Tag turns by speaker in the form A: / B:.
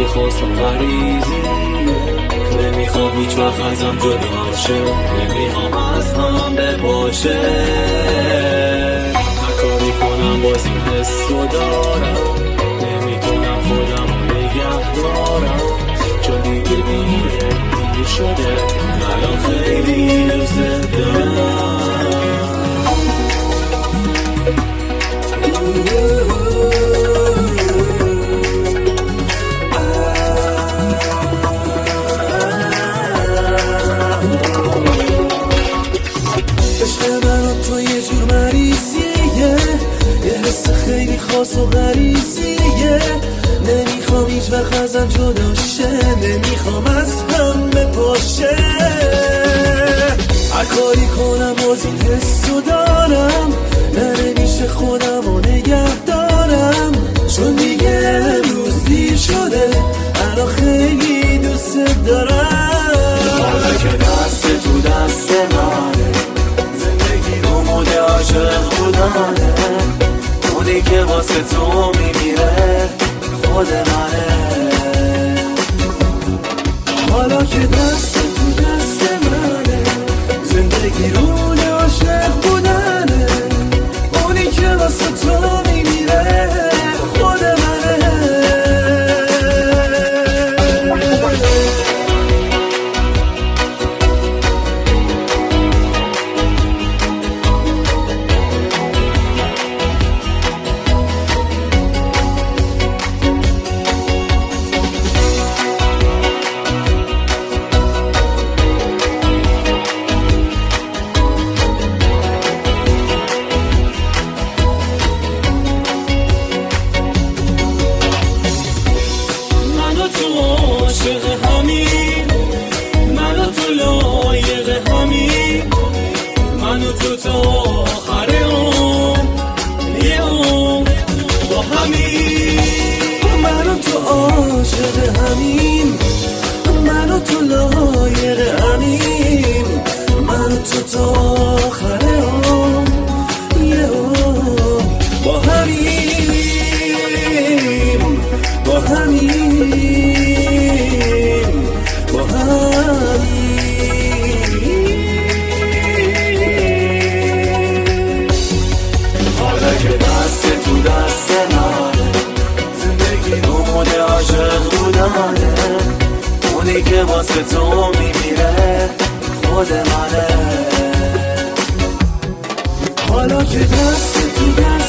A: خیلی خاص و غریزی، نمیخوام هیچ وقت ازم جدا شه، نمیخوام از هم بپاشه. هر کاری کنم باز این حسو دارم، نمیتونم خودم رو نگه دارم، چون دیگه دیر شده، الان خیلی دوست دارم.
B: عشق من تو یه جور مریضیه، یه حس خیلی خاص و غریزیه، نمیخوام هیچ وقت ازم جدا شه، نمیخوام از هم بپاشه. هر کاری کنم باز این حسو دارم، نمیشه خودم رو نگه دارم، چون دیگه امروز دیر شده، الان خیلی دوست دارم.
A: حالا که دست تو دست منه، زندگی رو مود عاشق بودنه، اونی که واسه تو میمیره خود منه.
B: حالا که دست تو دست منه، زندگی رو مود عاشق بودنه، اونی که واسه تو میمیره خود منه.
A: عاشق همین، منو تو لایق همین، منو تو آخر عمر، یه عمر با همین.
B: منو تو عاشق همین، منو تو لایق همین، منو تو آخر عمر، یه عمر با همین، با همین.
A: حالا که دست تو دست منه، زندگی رو مود عاشق بودنه، اونی که واسه تو میمیره خود منه.
B: حالا که دست تو دست